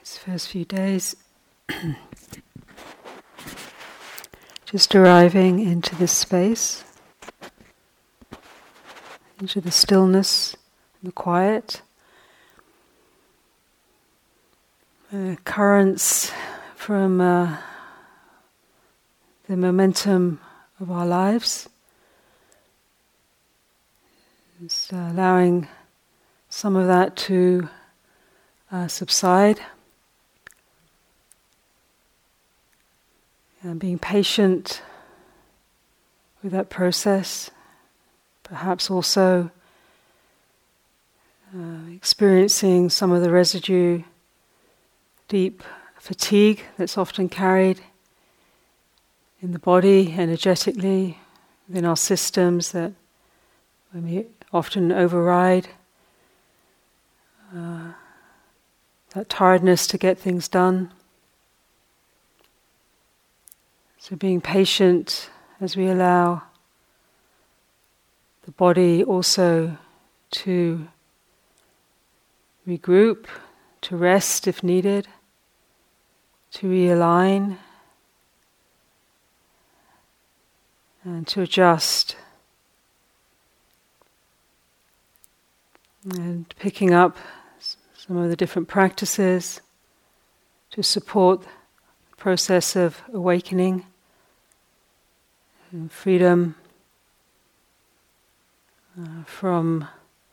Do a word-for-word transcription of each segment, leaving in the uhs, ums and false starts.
These first few days, just arriving into this space, into the stillness, the quiet, uh, currents from uh, the momentum of our lives, just uh, allowing some of that to uh, subside. And being patient with that process, perhaps also uh, experiencing some of the residue, deep fatigue that's often carried in the body, energetically, within our systems that when we often override uh, that tiredness to get things done. So being patient as we allow the body also to regroup, to rest if needed, to realign, and to adjust. And picking up some of the different practices to support the process of awakening and freedom uh, from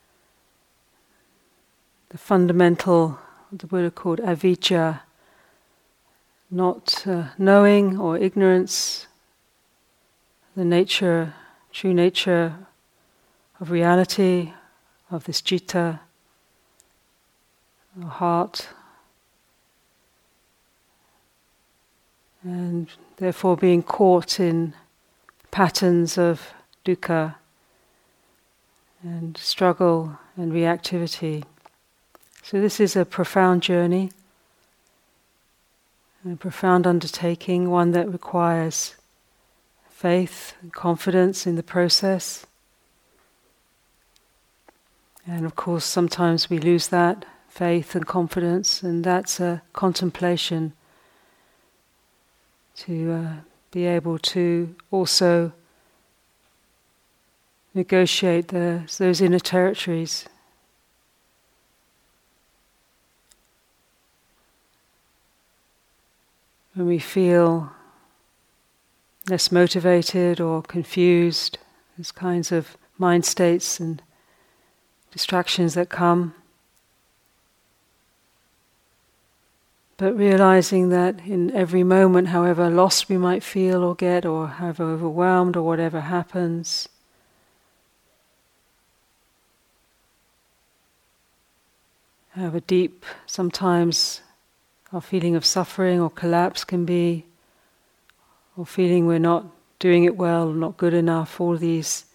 the fundamental, what the Buddha called avijja, not uh, knowing or ignorance, the nature, true nature of reality, of this citta, our heart, and therefore being caught in patterns of dukkha and struggle and reactivity. So this is a profound journey, a profound undertaking, one that requires faith and confidence in the process. And of course sometimes we lose that faith and confidence, and that's a contemplation to uh, be able to also negotiate the, those inner territories. When we feel less motivated or confused, those kinds of mind states and distractions that come. But realizing that in every moment, however lost we might feel or get, or however overwhelmed or whatever happens, however deep sometimes our feeling of suffering or collapse can be, or feeling we're not doing it well, not good enough, all these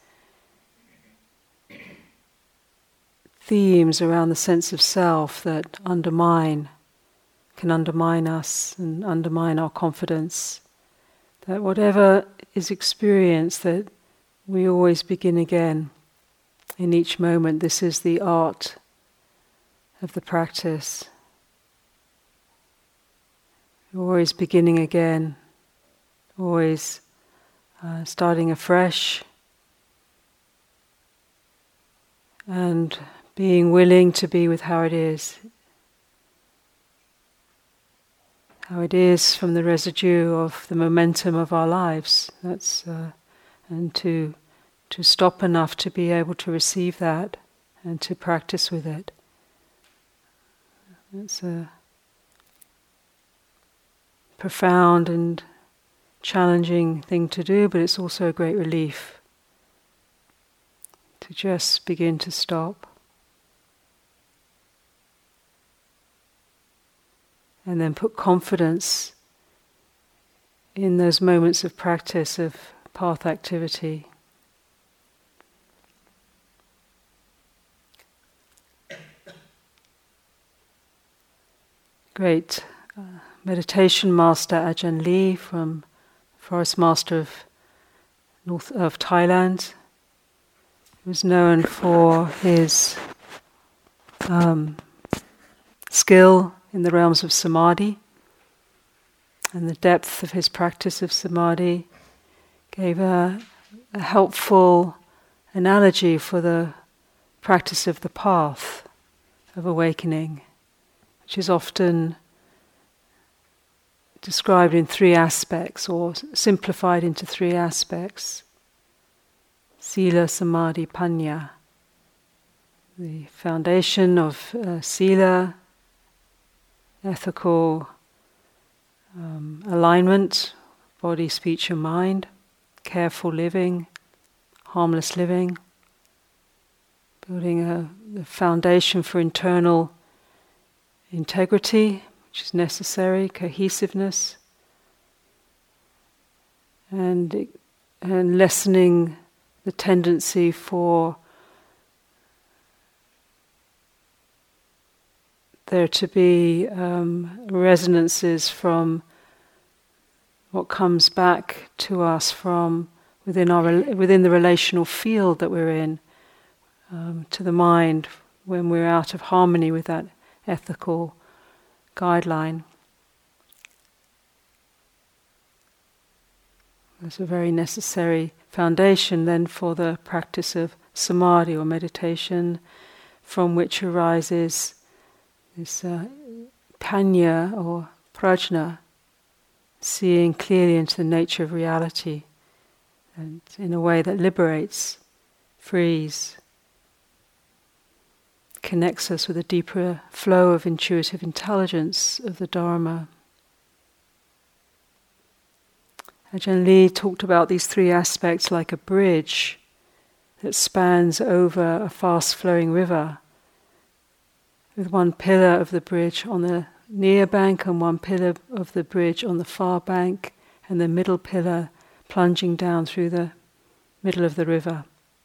themes around the sense of self that undermine can undermine us and undermine our confidence, that whatever is experienced, that we always begin again in each moment. This is the art of the practice. Always beginning again, always uh, starting afresh, and being willing to be with how it is. How it is from the residue of the momentum of our lives. That's uh, and to to stop enough to be able to receive that and to practice with it. It's a profound and challenging thing to do, but it's also a great relief to just begin to stop. And then put confidence in those moments of practice, of path activity. Great uh, meditation master Ajahn Lee, from Forest Master of North of Thailand, he was known for his um, skill in the realms of samadhi, and the depth of his practice of samadhi gave a, a helpful analogy for the practice of the path of awakening, which is often described in three aspects or simplified into three aspects. Sila, Samadhi, Panya. The foundation of uh, Sila, ethical um, alignment, body, speech and mind, careful living, harmless living, building a, a foundation for internal integrity, which is necessary, cohesiveness, and and lessening the tendency for there to be um, resonances from what comes back to us from within our within the relational field that we're in, um, to the mind when we're out of harmony with that ethical guideline. There's a very necessary foundation then for the practice of samadhi or meditation, from which arises this uh, panya or prajna, seeing clearly into the nature of reality, and in a way that liberates, frees, connects us with a deeper flow of intuitive intelligence of the Dharma. Ajahn Lee talked about these three aspects like a bridge that spans over a fast-flowing river, with one pillar of the bridge on the near bank and one pillar of the bridge on the far bank, and the middle pillar plunging down through the middle of the river.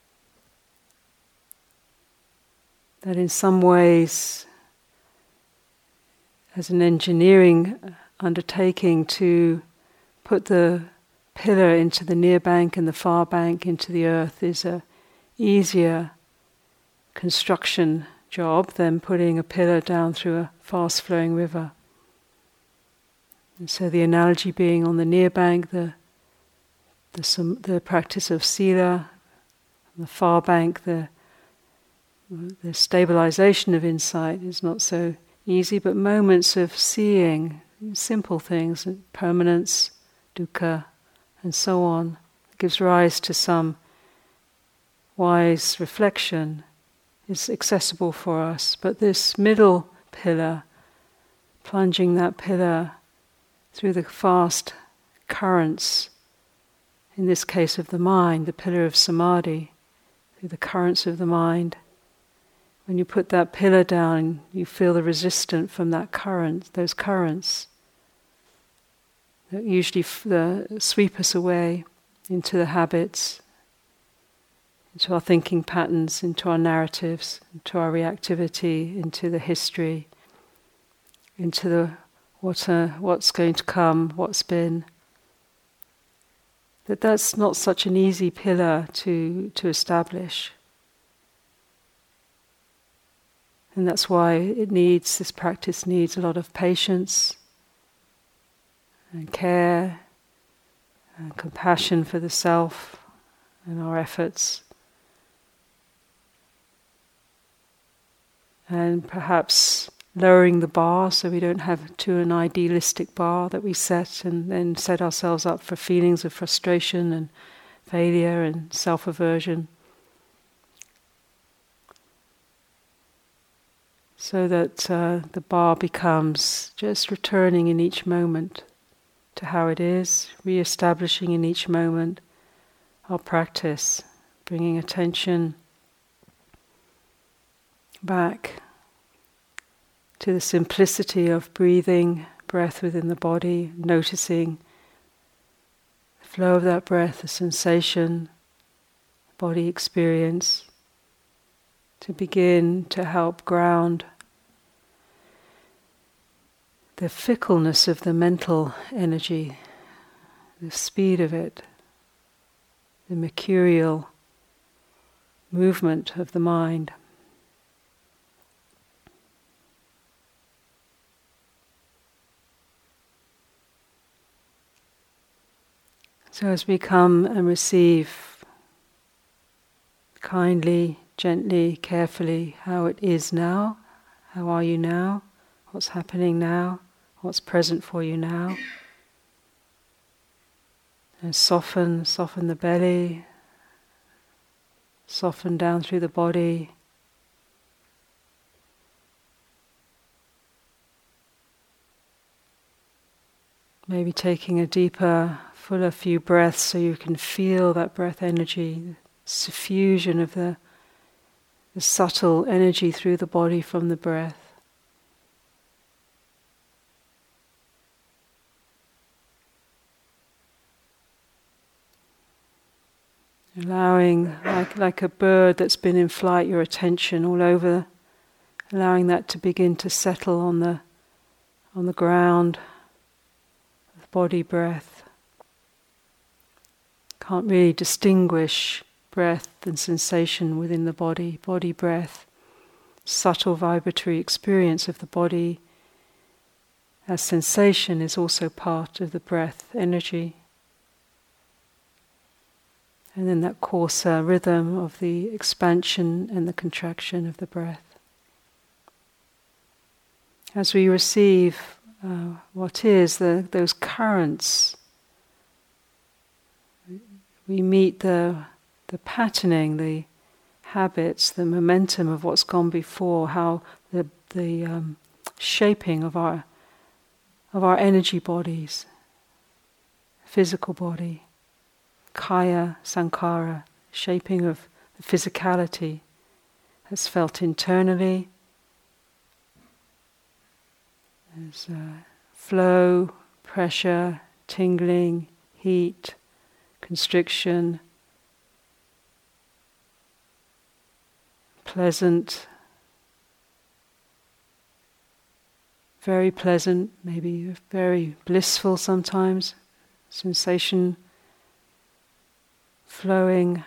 That in some ways, as an engineering undertaking to put the pillar into the near bank and the far bank into the earth is a easier construction job than putting a pillar down through a fast-flowing river. And so the analogy being on the near bank, the the, the practice of sila, on the far bank, the the stabilization of insight is not so easy, but moments of seeing simple things, permanence, dukkha, and so on, gives rise to some wise reflection, is accessible for us. But this middle pillar, plunging that pillar through the fast currents, in this case of the mind, the pillar of samadhi, through the currents of the mind. When you put that pillar down, you feel the resistance from that current, those currents that usually f- the, sweep us away into the habits, into our thinking patterns, into our narratives, into our reactivity, into the history, into the what uh, what's going to come, what's been. That that's not such an easy pillar to to establish. And that's why it needs, this practice needs a lot of patience and care and compassion for the self and our efforts. And perhaps lowering the bar so we don't have to an idealistic bar that we set and then set ourselves up for feelings of frustration and failure and self-aversion. So that uh, the bar becomes just returning in each moment to how it is, re-establishing in each moment our practice, bringing attention back to the simplicity of breathing, breath within the body, noticing the flow of that breath, the sensation, body experience, to begin to help ground the fickleness of the mental energy, the speed of it, the mercurial movement of the mind. So as we come and receive kindly, gently, carefully how it is now, how are you now, what's happening now, what's present for you now. And soften, soften the belly, soften down through the body. Maybe taking a deeper, fuller few breaths so you can feel that breath energy, the suffusion of the, the subtle energy through the body from the breath. Allowing, like, like a bird that's been in flight, your attention all over, allowing that to begin to settle on the on the ground, the body breath. Can't really distinguish breath and sensation within the body. Body breath, subtle vibratory experience of the body as sensation is also part of the breath energy. And then that coarser rhythm of the expansion and the contraction of the breath. As we receive uh, what is, the, those currents, we meet the, the patterning, the habits, the momentum of what's gone before, how the, the um, shaping of our, of our energy bodies, physical body. Kaya, sankhara, shaping of the physicality that's felt internally. There's uh, flow, pressure, tingling, heat, constriction, pleasant, very pleasant, maybe very blissful sometimes, sensation flowing,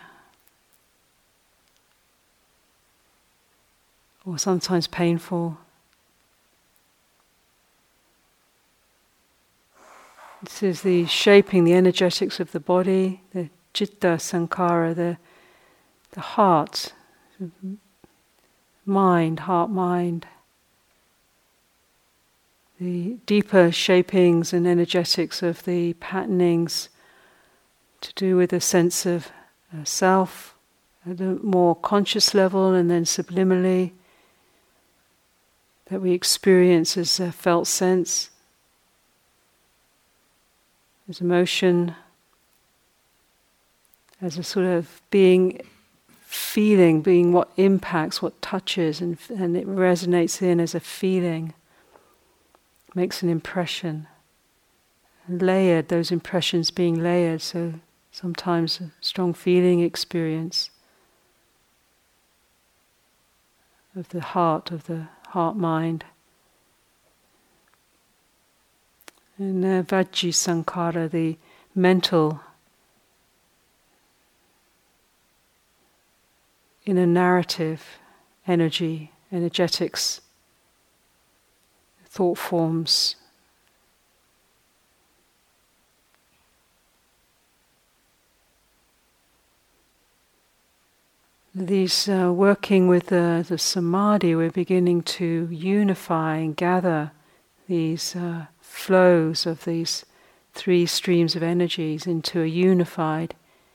or sometimes painful. This is the shaping, the energetics of the body, the citta sankhara, the, the heart, mind, heart, mind. The deeper shapings and energetics of the patternings to do with a sense of uh, self at a more conscious level, and then subliminally that we experience as a felt sense, as emotion, as a sort of being, feeling, being what impacts, what touches, and, and it resonates in as a feeling, makes an impression. Layered, those impressions being layered, so sometimes a strong feeling experience of the heart, of the heart-mind. And uh, Vajji Sankhara, the mental, inner narrative, energy, energetics, thought forms. These uh, working with the, the samadhi, we're beginning to unify and gather these uh, flows of these three streams of energies into a unified,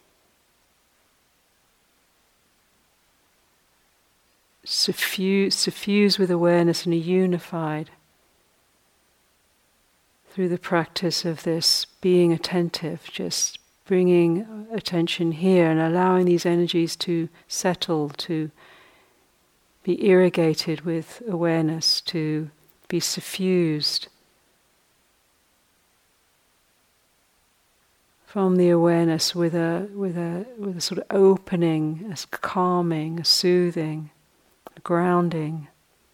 suffuse, suffuse with awareness in a unified, through the practice of this being attentive, just bringing attention here and allowing these energies to settle, to be irrigated with awareness, to be suffused from the awareness with a with a with a sort of opening, a calming, a soothing, a grounding.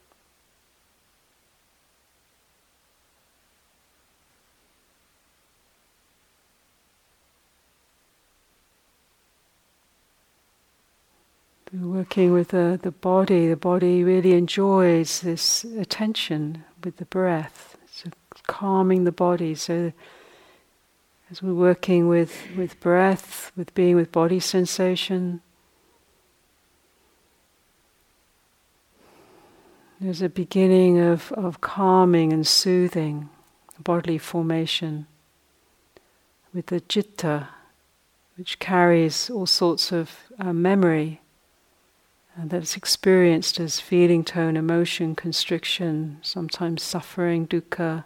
Working with the, the body, the body really enjoys this attention with the breath, so calming the body, so As we're working with, with breath, with being with body sensation, there's a beginning of, of calming and soothing bodily formation with the citta, which carries all sorts of uh, memory and that's experienced as feeling tone, emotion, constriction, sometimes suffering, dukkha,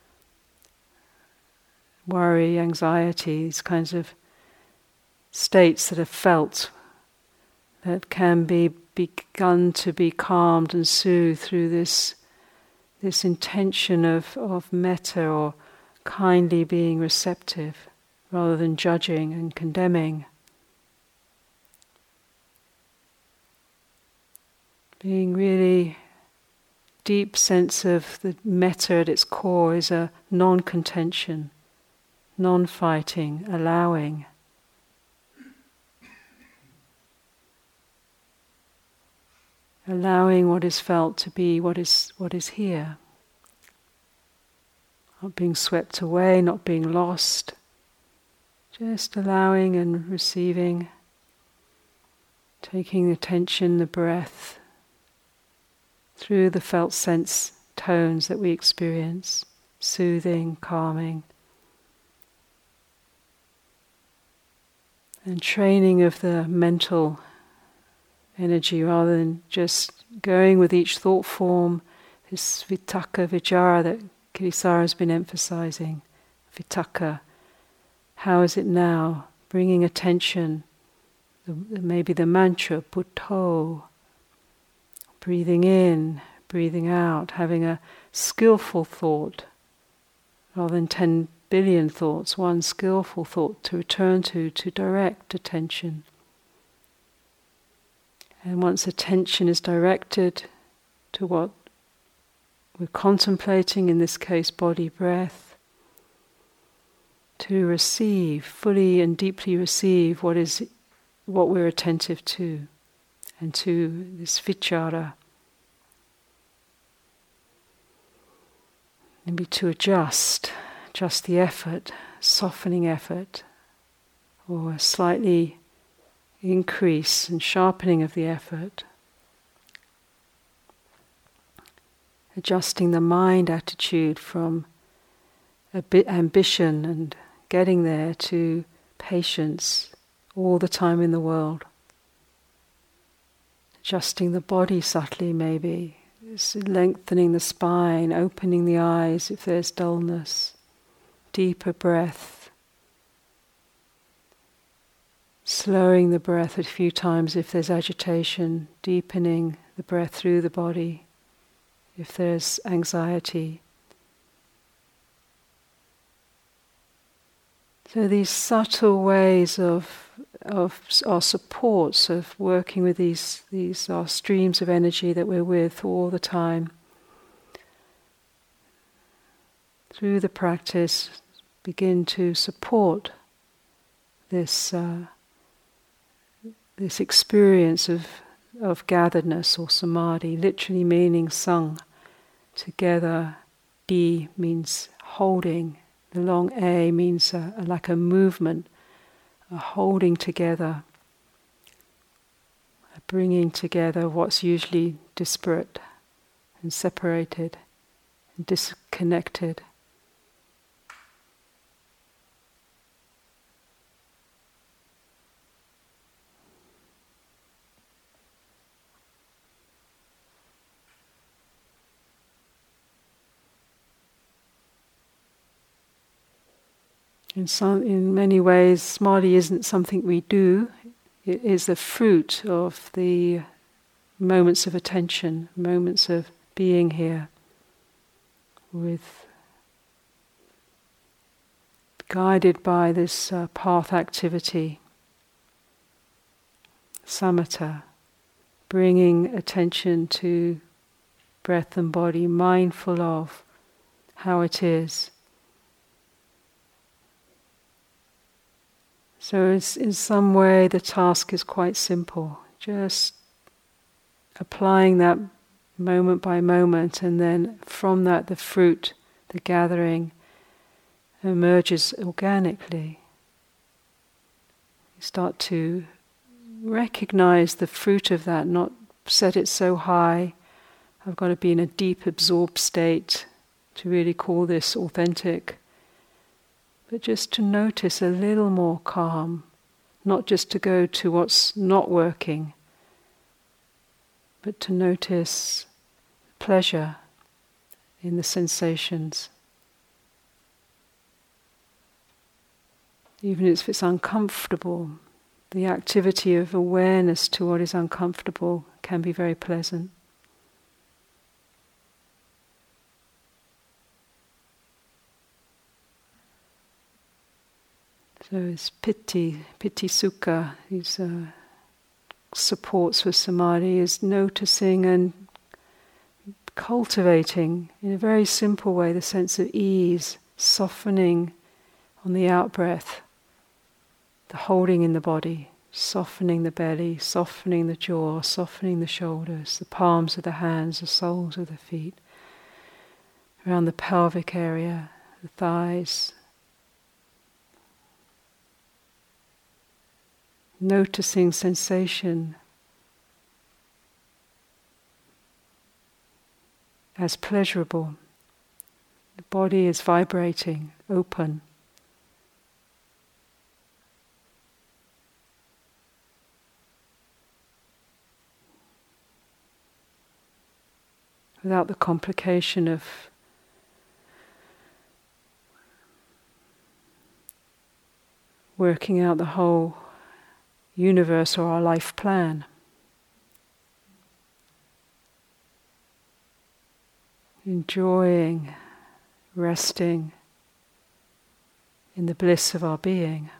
worry, anxiety, these kinds of states that are felt that can be begun to be calmed and soothed through this this intention of, of metta, or kindly being receptive rather than judging and condemning. Being really deep sense of the metta at its core is a non-contention, non-fighting, allowing. Allowing what is felt to be what is what is here. Not being swept away, not being lost. Just allowing and receiving. Taking the attention, the breath, through the felt sense tones that we experience. Soothing, calming. And training of the mental energy rather than just going with each thought form, this vitakka vichara that Kirisara has been emphasizing. Vitakka, how is it now? Bringing attention, the, maybe the mantra, Buddho, breathing in, breathing out, having a skillful thought rather than ten billion thoughts, one skillful thought to return to, to direct attention. And once attention is directed to what we're contemplating, in this case body, breath, to receive, fully and deeply receive what is what we're attentive to, and to this vichara. Maybe to adjust, adjust the effort, softening effort, or slightly increase and sharpening of the effort. Adjusting the mind attitude from a bit ambition and getting there to patience all the time in the world. Adjusting the body subtly maybe, lengthening the spine, opening the eyes if there's dullness, deeper breath. Slowing the breath a few times if there's agitation, deepening the breath through the body if there's anxiety. So these subtle ways of of our supports of working with these these our streams of energy that we're with all the time. Through the practice, begin to support this. Uh, This experience of, of gatheredness or samadhi, literally meaning sung, together. D means holding. The long A means a, a, like a movement, a holding together, a bringing together what's usually disparate and separated and disconnected. In some, in many ways, samadhi isn't something we do. It is a fruit of the moments of attention, moments of being here, with guided by this uh, path activity, samatha, bringing attention to breath and body, mindful of how it is. So it's, in some way the task is quite simple, just applying that moment by moment, and then from that the fruit, the gathering, emerges organically. You start to recognize the fruit of that, not set it so high, I've got to be in a deep absorbed state to really call this authentic, but just to notice a little more calm, not just to go to what's not working, but to notice pleasure in the sensations. Even if it's uncomfortable, the activity of awareness to what is uncomfortable can be very pleasant. So it's piti, piti sukha, these uh, supports for samadhi, is noticing and cultivating in a very simple way the sense of ease, softening on the out-breath, the holding in the body, softening the belly, softening the jaw, softening the shoulders, the palms of the hands, the soles of the feet, around the pelvic area, the thighs. Noticing sensation as pleasurable. The body is vibrating, open. Without the complication of working out the whole universe or our life plan. Enjoying, resting in the bliss of our being.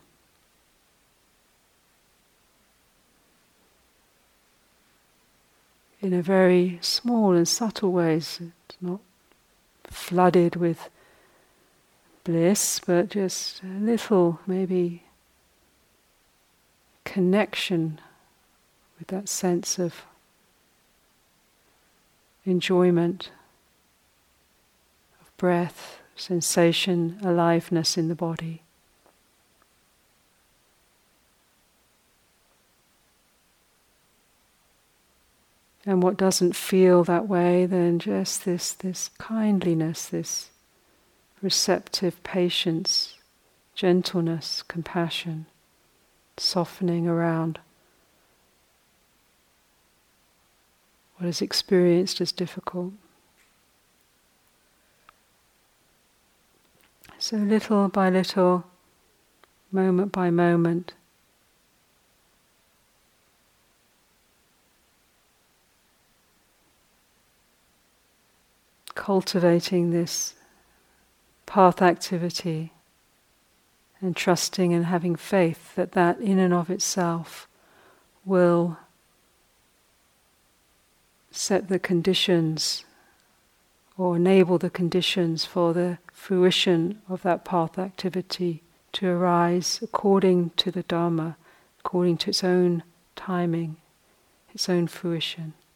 In a very small and subtle ways. It's not flooded with bliss, but just a little, maybe, connection with that sense of enjoyment, of breath, sensation, aliveness in the body. And what doesn't feel that way, then just this, this kindliness, this receptive patience, gentleness, compassion, softening around what is experienced as difficult. So little by little, moment by moment, cultivating this path activity and trusting and having faith that that in and of itself will set the conditions or enable the conditions for the fruition of that path activity to arise according to the Dharma, according to its own timing, its own fruition.